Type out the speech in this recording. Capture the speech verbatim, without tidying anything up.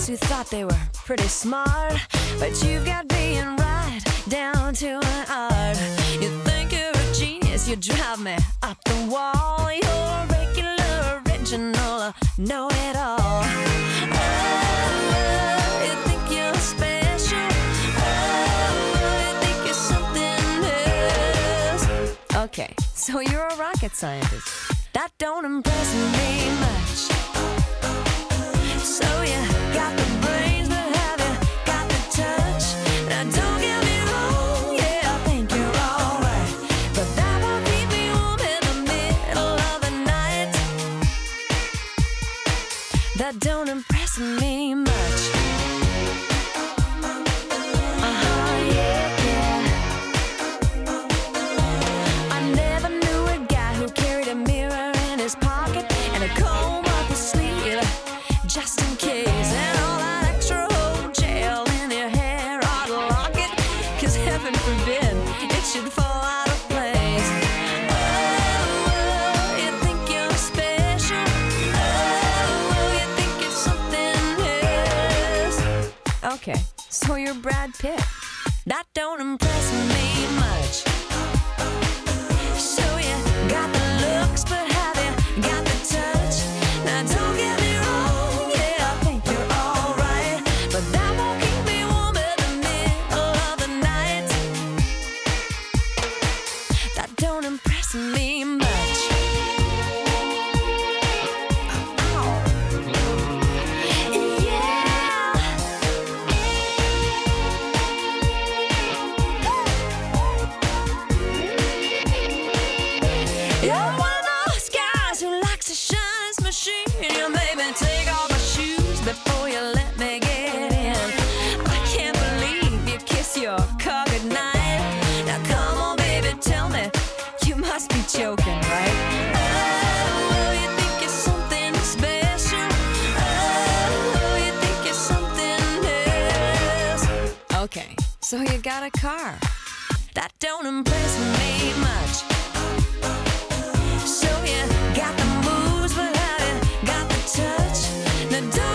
who thought they were pretty smart, but you've got being right down to an art. You think you're a genius, you drive me up the wall. You're regular, original, know-it-all. Oh, you think you're special. Oh, you think you're something else. Okay, so you're a rocket scientist. That don't impress me much. So you got the brains, but have you got the touch? Now don't get me wrong, yeah, I think you're alright, but that won't keep me warm in the middle of the night. That don't impress me much. Uh-huh, yeah, yeah. I never knew a guy who carried a mirror in his pocket and a comb up his sleeve, just in case, and all that extra old gel in your hair ought to lock it, cause heaven forbid it should fall out of place. Oh, you think you're special. Oh, you think you're something else. Okay, so you're Brad Pitt. That don't impress me much. So you got the looks, but have you got the touch? Now don't get me wrong, yeah, I think you're alright, but that won't keep me warm in the middle of the night. That don't impress me much. You're one of those guys who likes to shine his machine. You made me take off my shoes before you let me get in. I can't believe you kiss your car goodnight. Now come on, baby, tell me, you must be joking, right? Oh, you think you're something special. Oh, you think you're something else. Okay, so you got a car. That don't impress me much. So you got the moves, but have you got the touch? Now don't